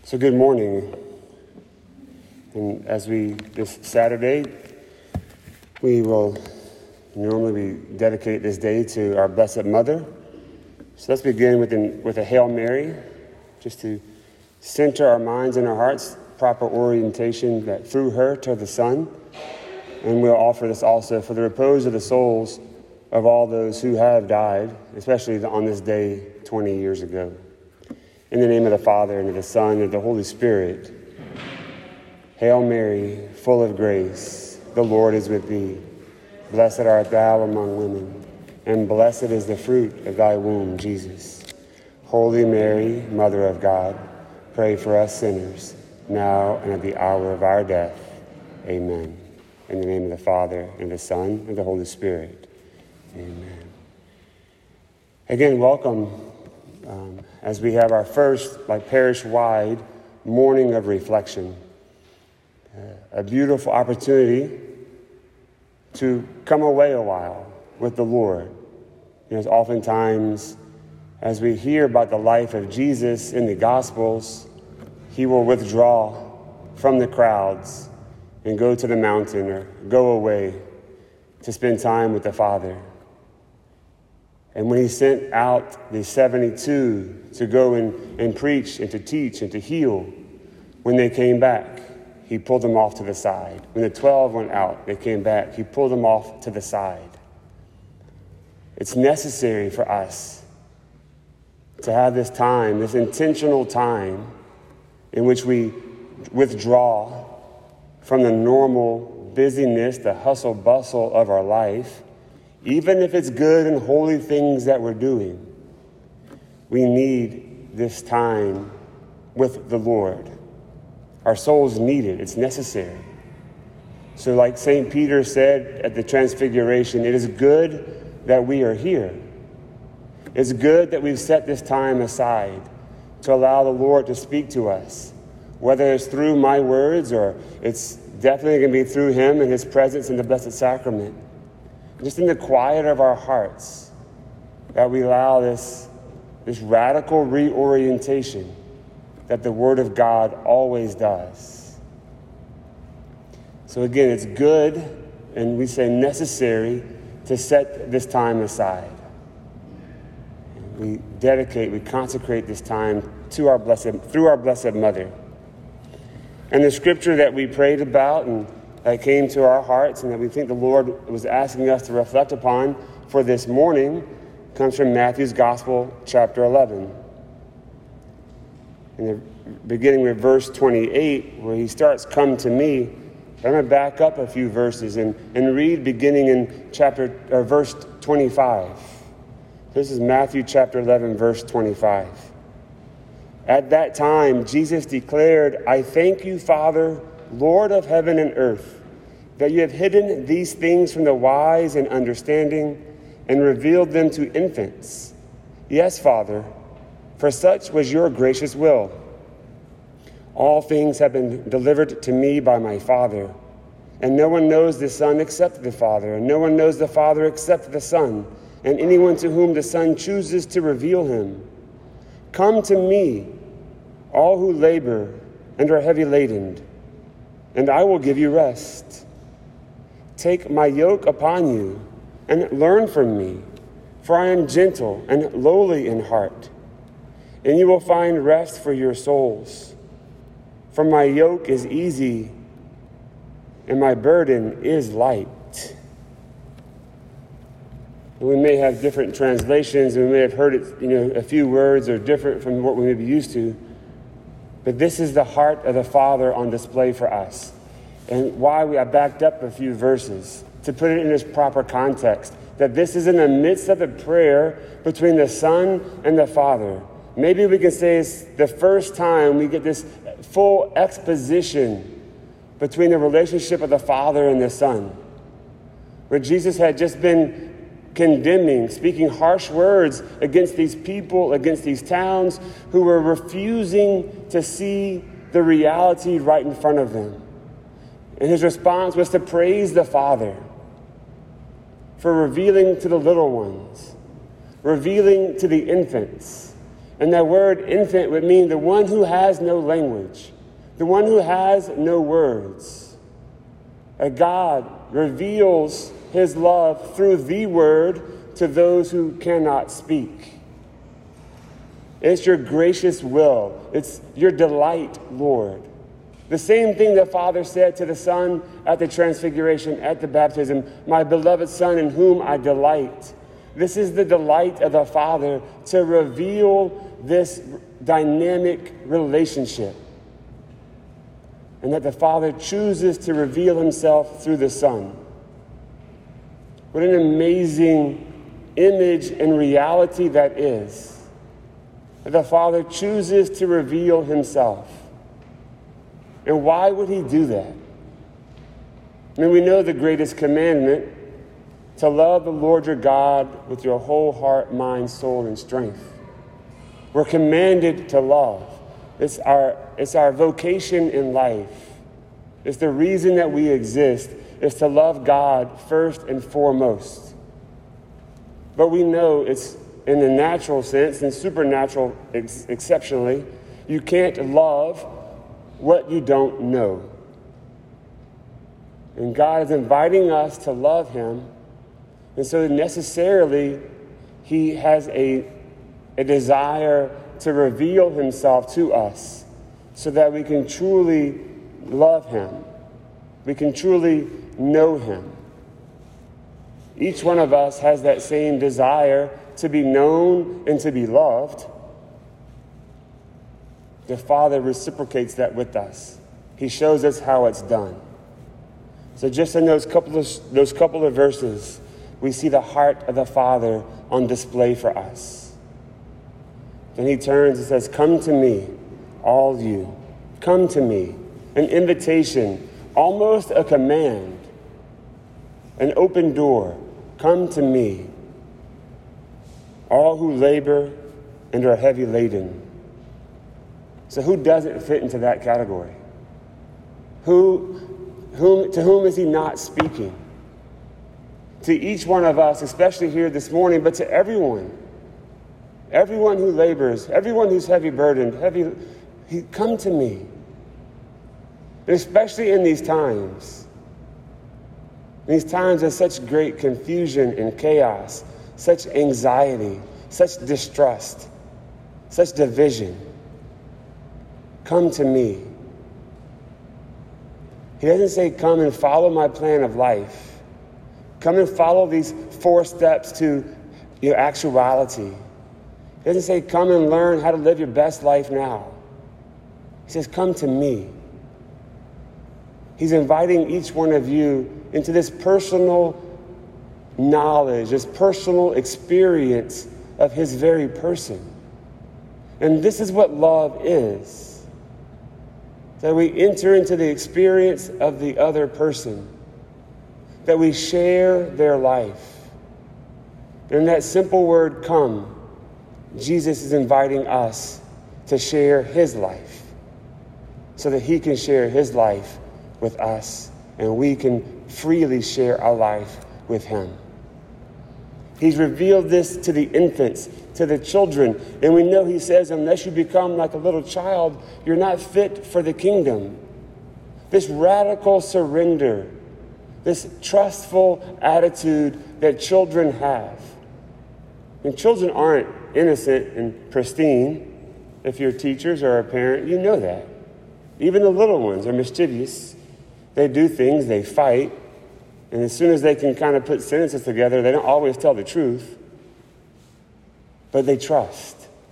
So good morning. And this Saturday, we will normally dedicate this day to our Blessed Mother. So let's begin with a Hail Mary, just to center our minds and our hearts, proper orientation that through her to the Son. And we'll offer this also for the repose of the souls of all those who have died, especially on this day 20 years ago. In the name of the Father, and of the Son, and of the Holy Spirit. Hail Mary, full of grace, the Lord is with thee. Blessed art thou among women, and blessed is the fruit of thy womb, Jesus. Holy Mary, Mother of God, pray for us sinners, now and at the hour of our death. Amen. In the name of the Father, and the Son, and the Holy Spirit. Amen. Again, welcome. As we have our first, parish-wide morning of reflection, a beautiful opportunity to come away a while with the Lord. Oftentimes, as we hear about the life of Jesus in the Gospels, he will withdraw from the crowds and go to the mountain or go away to spend time with the Father. And when he sent out the 72 to go and preach and to teach and to heal, when they came back, he pulled them off to the side. When the 12 went out, they came back, he pulled them off to the side. It's necessary for us to have this time, this intentional time in which we withdraw from the normal busyness, the hustle bustle of our life. Even if it's good and holy things that we're doing, we need this time with the Lord. Our souls need it. It's necessary. So like St. Peter said at the Transfiguration, it is good that we are here. It's good that we've set this time aside to allow the Lord to speak to us, whether it's through my words or it's definitely going to be through him and his presence in the Blessed Sacrament. Just in the quiet of our hearts, that we allow this radical reorientation that the Word of God always does. So again, it's good, and we say necessary, to set this time aside. We consecrate this time through our Blessed Mother. And the scripture that we prayed about and that came to our hearts and that we think the Lord was asking us to reflect upon for this morning comes from Matthew's Gospel, chapter 11. Beginning with verse 28, where he starts, "Come to me." I'm going to back up a few verses and read beginning in verse 25. This is Matthew chapter 11, verse 25. "At that time, Jesus declared, 'I thank you, Father, Lord of heaven and earth, that you have hidden these things from the wise and understanding and revealed them to infants. Yes, Father, for such was your gracious will. All things have been delivered to me by my Father, and no one knows the Son except the Father, and no one knows the Father except the Son, and anyone to whom the Son chooses to reveal him. Come to me, all who labor and are heavy laden, and I will give you rest. Take my yoke upon you and learn from me, for I am gentle and lowly in heart, and you will find rest for your souls. For my yoke is easy and my burden is light." We may have different translations, and we may have heard it, a few words are different from what we may be used to, but this is the heart of the Father on display for us. And why I backed up a few verses to put it in its proper context, that this is in the midst of a prayer between the Son and the Father. Maybe we can say it's the first time we get this full exposition between the relationship of the Father and the Son, where Jesus had just been condemning, speaking harsh words against these people, against these towns who were refusing to see the reality right in front of them. And his response was to praise the Father for revealing to the little ones, revealing to the infants, And that word infant would mean the one who has no language, the one who has no words. That God reveals his love through the word to those who cannot speak. It's your gracious will. It's your delight, Lord. The same thing the Father said to the Son at the Transfiguration, at the baptism, my beloved Son in whom I delight. This is the delight of the Father to reveal this dynamic relationship. And that the Father chooses to reveal himself through the Son. What an amazing image and reality that is. That the Father chooses to reveal himself. And why would he do that? I mean, we know the greatest commandment, to love the Lord your God with your whole heart, mind, soul, and strength. We're commanded to love. It's our vocation in life. It's the reason that we exist, is to love God first and foremost. But we know it's in the natural sense and supernatural exceptionally, you can't love what you don't know. And God is inviting us to love him. And so necessarily, he has a desire to reveal himself to us so that we can truly love him. We can truly know him. Each one of us has that same desire to be known and to be loved. The Father reciprocates that with us. He shows us how it's done. So just in those couple of verses, we see the heart of the Father on display for us. Then he turns and says, come to me, all you. Come to me. An invitation, almost a command. An open door. Come to me. All who labor and are heavy laden. So who doesn't fit into that category? To whom is he not speaking? To each one of us, especially here this morning, but to everyone. Everyone who labors, everyone who's heavy burdened, come to me. And especially in these times of such great confusion and chaos, such anxiety, such distrust, such division. Come to me. He doesn't say, come and follow my plan of life. Come and follow these 4 steps to your actuality. He doesn't say, come and learn how to live your best life now. He says, come to me. He's inviting each one of you into this personal knowledge, this personal experience of his very person. And this is what love is. That we enter into the experience of the other person. That we share their life. And in that simple word, come, Jesus is inviting us to share his life. So that he can share his life with us. And we can freely share our life with him. He's revealed this to the infants, to the children. And we know he says, unless you become like a little child, you're not fit for the kingdom. This radical surrender, this trustful attitude that children have. And children aren't innocent and pristine. If you're teachers or a parent, you know that. Even the little ones are mischievous. They do things, they fight. And as soon as they can kind of put sentences together, they don't always tell the truth, but they trust.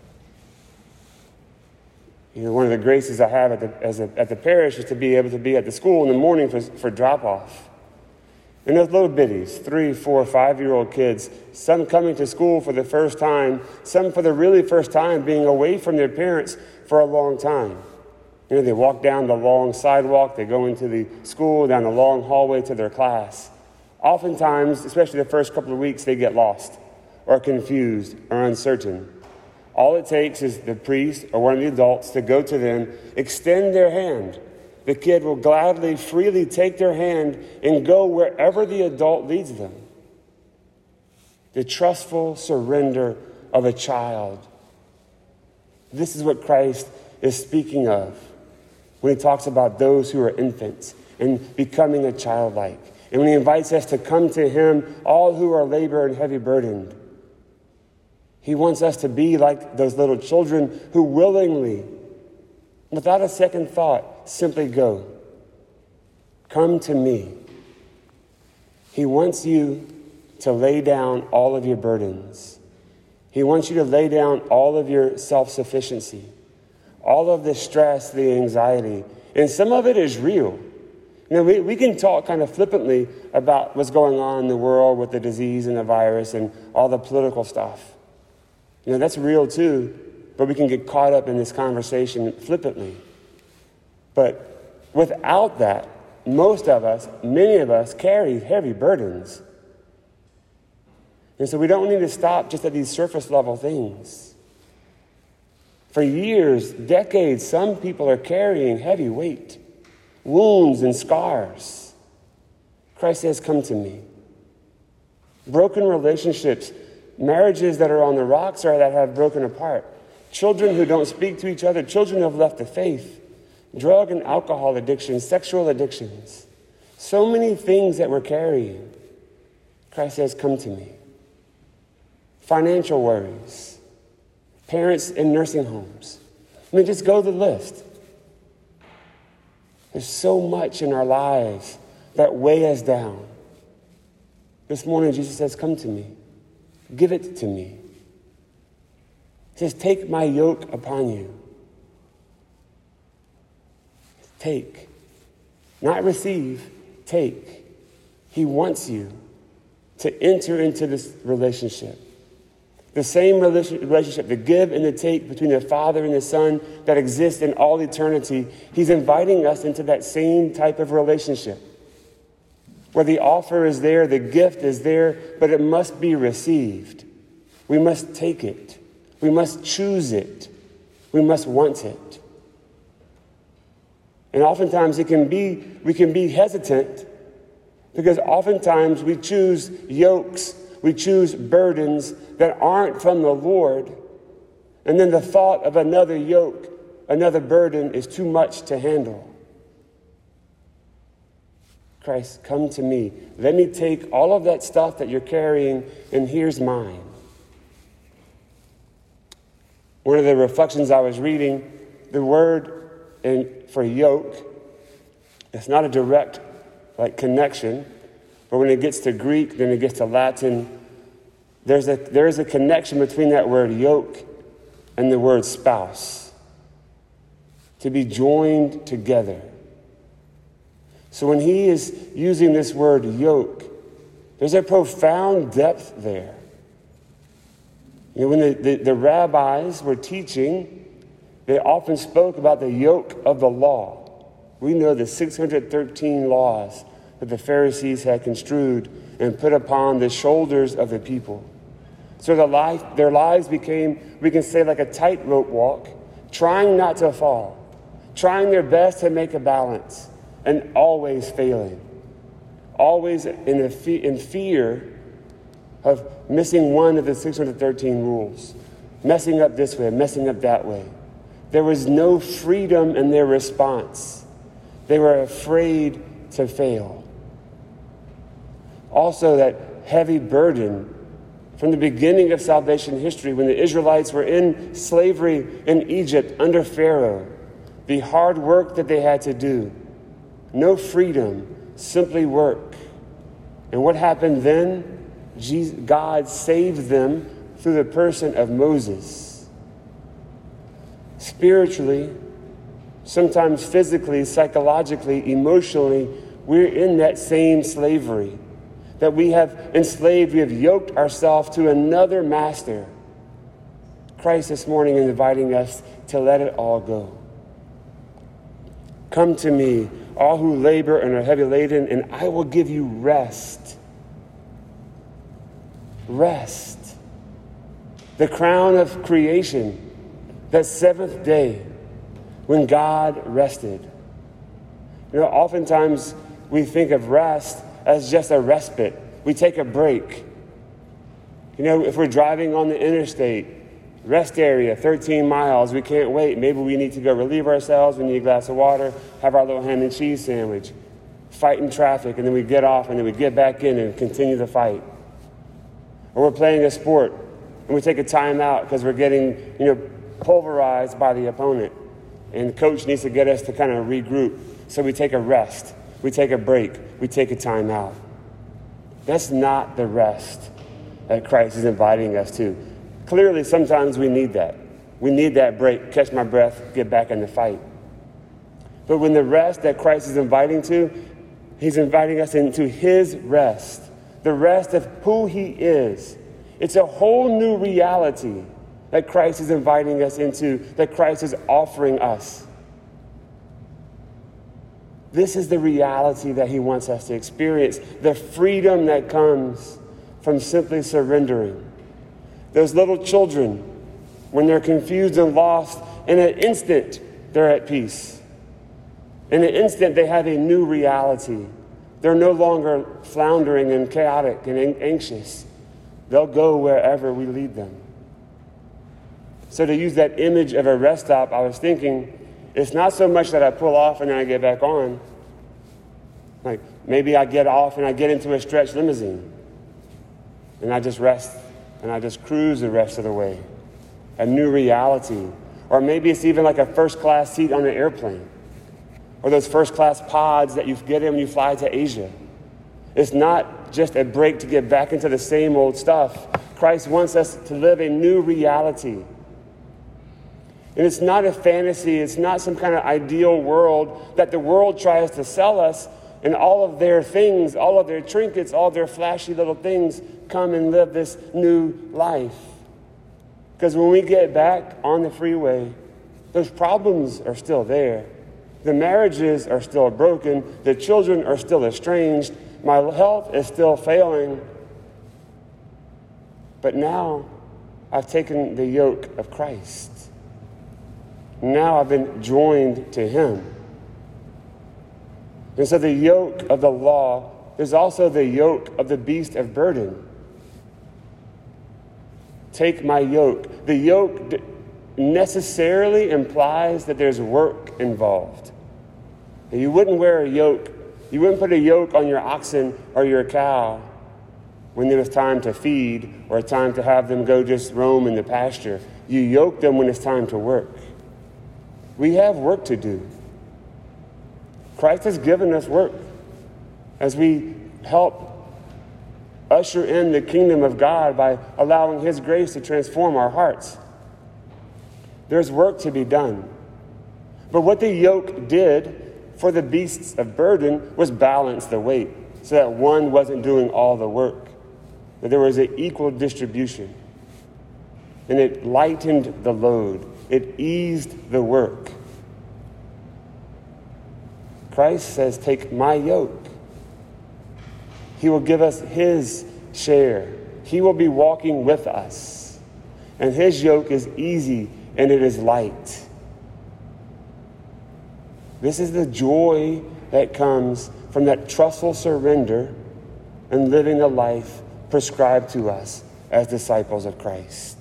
You know, one of the graces I have at the parish is to be able to be at the school in the morning for drop-off. And those little bitties, 3, 4, 5-year-old kids, some coming to school for the first time, some for the really first time being away from their parents for a long time. You know, they walk down the long sidewalk, they go into the school, down the long hallway to their class. Oftentimes, especially the first couple of weeks, they get lost or confused or uncertain. All it takes is the priest or one of the adults to go to them, extend their hand. The kid will gladly, freely take their hand and go wherever the adult leads them. The trustful surrender of a child. This is what Christ is speaking of when he talks about those who are infants and becoming a childlike. And when he invites us to come to him, all who are labor and heavy burdened. He wants us to be like those little children who willingly, without a second thought, simply go. Come to me. He wants you to lay down all of your burdens. He wants you to lay down all of your self-sufficiency, all of the stress, the anxiety. And some of it is real. You know, we can talk kind of flippantly about what's going on in the world with the disease and the virus and all the political stuff. You know, that's real too, but we can get caught up in this conversation flippantly. But without that, most of us, many of us, carry heavy burdens. And so we don't need to stop just at these surface level things. For years, decades, some people are carrying heavy weight, wounds and scars. Christ says, come to me. Broken relationships, marriages that are on the rocks or that have broken apart, children who don't speak to each other, children who have left the faith, drug and alcohol addictions, sexual addictions, so many things that we're carrying. Christ says, come to me. Financial worries, parents in nursing homes. I mean, just go to the list. There's so much in our lives that weigh us down. This morning, Jesus says, come to me. Give it to me. He says, take my yoke upon you. Take. Not receive, take. He wants you to enter into this relationship. The same relationship, the give and the take between the Father and the Son that exists in all eternity. He's inviting us into that same type of relationship where the offer is there, the gift is there, but it must be received. We must take it. We must choose it. We must want it. And oftentimes we can be hesitant because oftentimes we choose yokes, we choose burdens that aren't from the Lord. And then the thought of another yoke, another burden is too much to handle. Christ, come to me. Let me take all of that stuff that you're carrying, and here's mine. One of the reflections I was reading, the word for yoke, it's not a direct connection, but when it gets to Greek, then it gets to Latin, there's a connection between that word yoke and the word spouse. To be joined together. So when he is using this word yoke, there's a profound depth there. You know, when the rabbis were teaching, they often spoke about the yoke of the law. We know the 613 laws that the Pharisees had construed and put upon the shoulders of the people. So their lives became, we can say, like a tightrope walk, trying not to fall, trying their best to make a balance, and always failing, always in fear of missing one of the 613 rules, messing up this way, messing up that way. There was no freedom in their response. They were afraid to fail. Also, that heavy burden from the beginning of salvation history, when the Israelites were in slavery in Egypt under Pharaoh, the hard work that they had to do, no freedom, simply work. And what happened then? God saved them through the person of Moses. Spiritually, sometimes physically, psychologically, emotionally, we're in that same slavery. That we have enslaved, we have yoked ourselves to another master. Christ this morning is inviting us to let it all go. Come to me, all who labor and are heavy laden, and I will give you rest. Rest. The crown of creation, that seventh day when God rested. You know, oftentimes we think of rest as just a respite. We take a break. You know, if we're driving on the interstate Rest area, 13 miles. We can't wait. Maybe we need to go relieve ourselves. We need a glass of water, have our little ham and cheese sandwich, fight in traffic, and then we get off, and then we get back in and continue the fight. Or we're playing a sport, and we take a time out because we're getting, pulverized by the opponent. And the coach needs to get us to kind of regroup. So we take a rest. We take a break. We take a time out. That's not the rest that Christ is inviting us to. Clearly, sometimes we need that. We need that break, catch my breath, get back in the fight. But when the rest that Christ is inviting to, he's inviting us into his rest, the rest of who he is. It's a whole new reality that Christ is inviting us into, that Christ is offering us. This is the reality that he wants us to experience, the freedom that comes from simply surrendering. Those little children, when they're confused and lost, in an instant, they're at peace. In an instant, they have a new reality. They're no longer floundering and chaotic and anxious. They'll go wherever we lead them. So to use that image of a rest stop, I was thinking, it's not so much that I pull off and then I get back on. Like, maybe I get off and I get into a stretch limousine. And I just rest. And I just cruise the rest of the way. A new reality. Or maybe it's even like a first-class seat on an airplane. Or those first-class pods that you get in when you fly to Asia. It's not just a break to get back into the same old stuff. Christ wants us to live a new reality. And it's not a fantasy. It's not some kind of ideal world that the world tries to sell us, and all of their things, all of their trinkets, all their flashy little things come and live this new life. Because when we get back on the freeway, those problems are still there. The marriages are still broken. The children are still estranged. My health is still failing. But now I've taken the yoke of Christ. Now I've been joined to him. And so the yoke of the law is also the yoke of the beast of burden. Take my yoke. The yoke necessarily implies that there's work involved. And you wouldn't wear a yoke. You wouldn't put a yoke on your oxen or your cow when there was time to feed or time to have them go just roam in the pasture. You yoke them when it's time to work. We have work to do. Christ has given us work as we help usher in the kingdom of God by allowing his grace to transform our hearts. There's work to be done. But what the yoke did for the beasts of burden was balance the weight so that one wasn't doing all the work, that there was an equal distribution. And it lightened the load. It eased the work. Christ says, take my yoke. He will give us his share. He will be walking with us. And his yoke is easy and it is light. This is the joy that comes from that trustful surrender and living a life prescribed to us as disciples of Christ.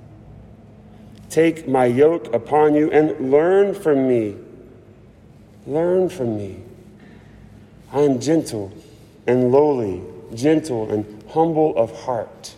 Take my yoke upon you and learn from me. Learn from me. I am gentle and lowly, gentle and humble of heart.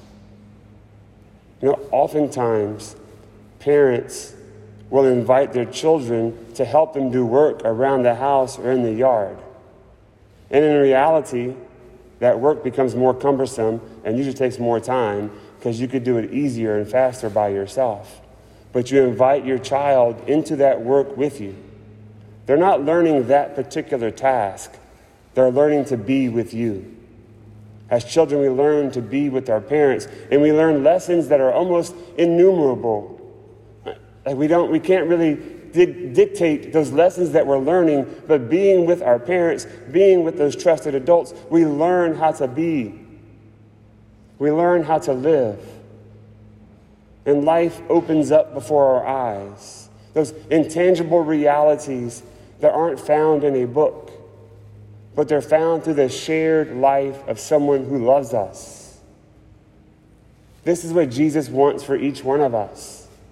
Oftentimes, parents will invite their children to help them do work around the house or in the yard. And in reality, that work becomes more cumbersome and usually takes more time because you could do it easier and faster by yourself. But you invite your child into that work with you. They're not learning that particular task. They're learning to be with you. As children, we learn to be with our parents, and we learn lessons that are almost innumerable. We can't really dictate those lessons that we're learning, but being with our parents, being with those trusted adults, we learn how to be. We learn how to live. And life opens up before our eyes. Those intangible realities that aren't found in a book, but they're found through the shared life of someone who loves us. This is what Jesus wants for each one of us.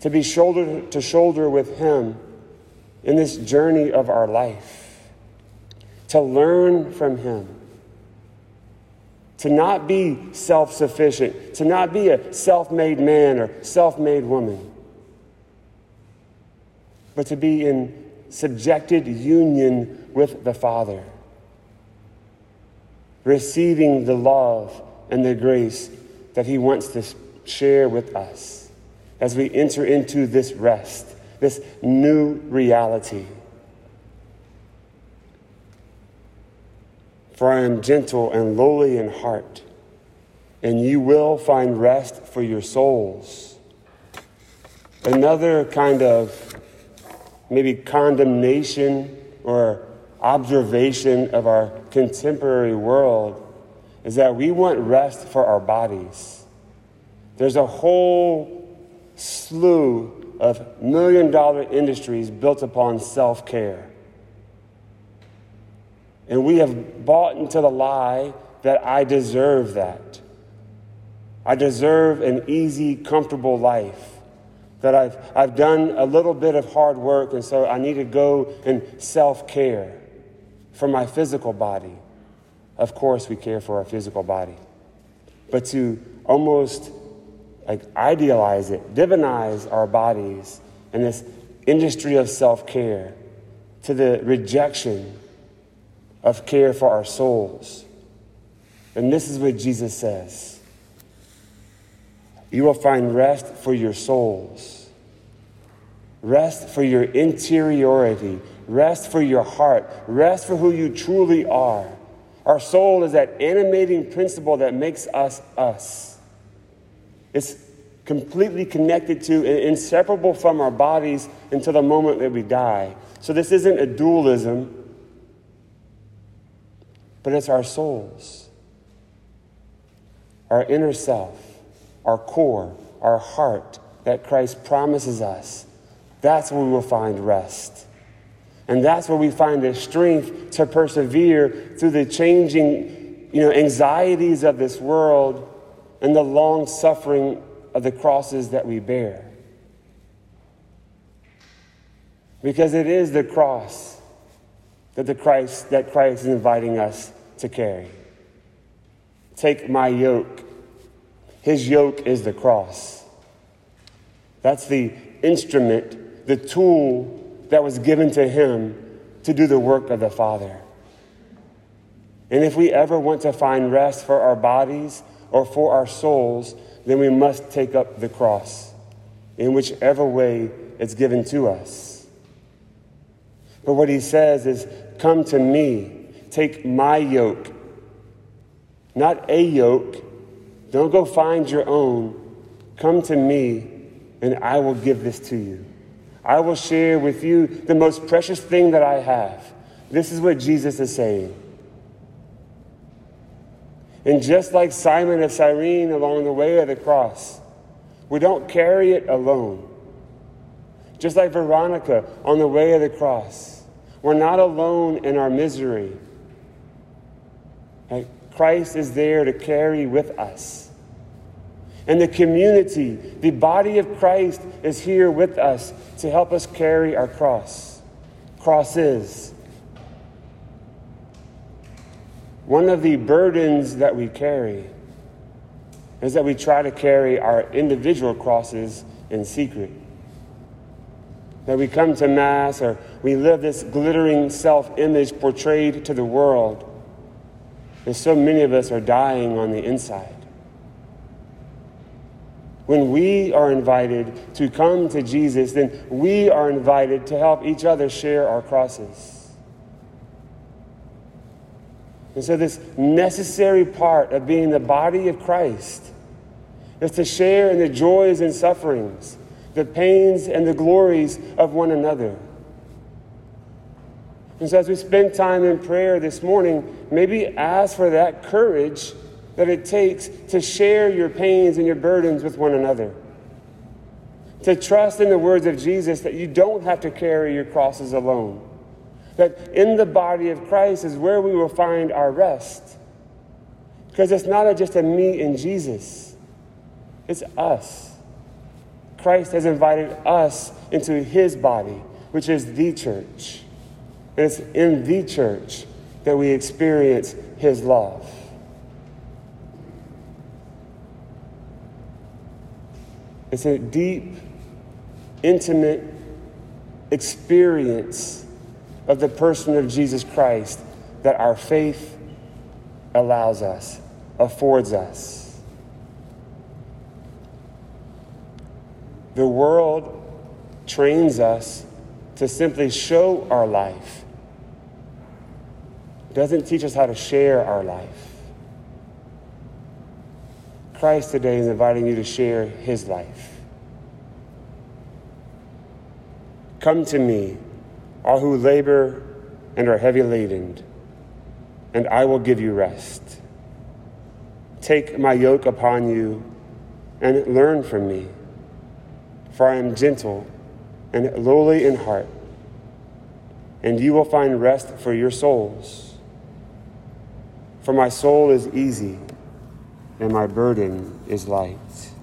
to be shoulder to shoulder with him in this journey of our life, to learn from him, to not be self-sufficient, to not be a self-made man or self-made woman, but to be in subjected union with the Father, receiving the love and the grace that he wants to share with us as we enter into this rest, this new reality. For I am gentle and lowly in heart, and you will find rest for your souls. Another kind of maybe condemnation or observation of our contemporary world is that we want rest for our bodies. There's a whole slew of million-dollar industries built upon self-care. And we have bought into the lie that I deserve that. I deserve an easy, comfortable life. That I've done a little bit of hard work, and so I need to go and self-care for my physical body. Of course, we care for our physical body. But to almost idealize it, divinize our bodies in this industry of self-care to the rejection of care for our souls. And this is what Jesus says. You will find rest for your souls. Rest for your interiority. Rest for your heart. Rest for who you truly are. Our soul is that animating principle that makes us us. It's completely connected to and inseparable from our bodies until the moment that we die. So this isn't a dualism, but it's our souls, our inner self, our core, our heart that Christ promises us. That's where we will find rest. And that's where we find the strength to persevere through the changing, anxieties of this world and the long suffering of the crosses that we bear. Because it is the cross that Christ is inviting us to carry. Take my yoke. His yoke is the cross. That's the instrument, the tool that was given to him to do the work of the Father. And if we ever want to find rest for our bodies or for our souls, then we must take up the cross in whichever way it's given to us. But what he says is, come to me, take my yoke, not a yoke. Don't go find your own. Come to me, and I will give this to you. I will share with you the most precious thing that I have. This is what Jesus is saying. And just like Simon of Cyrene along the way of the cross, we don't carry it alone. Just like Veronica on the way of the cross, we're not alone in our misery. Christ is there to carry with us. And the community, the body of Christ, is here with us to help us carry our crosses. One of the burdens that we carry is that we try to carry our individual crosses in secret. That we come to Mass or we live this glittering self-image portrayed to the world. And so many of us are dying on the inside. When we are invited to come to Jesus, then we are invited to help each other share our crosses. And so this necessary part of being the body of Christ is to share in the joys and sufferings, the pains and the glories of one another. And so as we spend time in prayer this morning, maybe ask for that courage that it takes to share your pains and your burdens with one another. To trust in the words of Jesus that you don't have to carry your crosses alone. That in the body of Christ is where we will find our rest. Because it's not just a me and Jesus. It's us. Christ has invited us into his body, which is the church. And it's in the church that we experience his love. It's a deep, intimate experience of the person of Jesus Christ that our faith allows us, affords us. The world trains us to simply show our life. It doesn't teach us how to share our life. Christ today is inviting you to share his life. Come to me, all who labor and are heavy laden, and I will give you rest. Take my yoke upon you and learn from me, for I am gentle and lowly in heart, and you will find rest for your souls. For my soul is easy, and my burden is light.